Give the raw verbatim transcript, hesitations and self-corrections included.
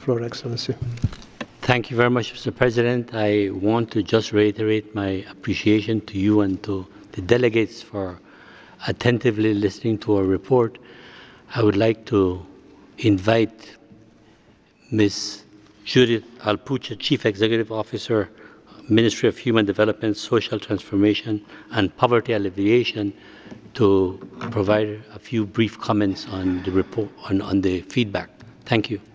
floor, Excellency. Thank you very much, Mister President. I want to just reiterate my appreciation to you and to the delegates for attentively listening to our report. I would like to invite Miz Judith Alpucha, Chief Executive Officer, Ministry of Human Development, Social Transformation, and Poverty Alleviation, to provide a few brief comments on the report, on, on the feedback. Thank you.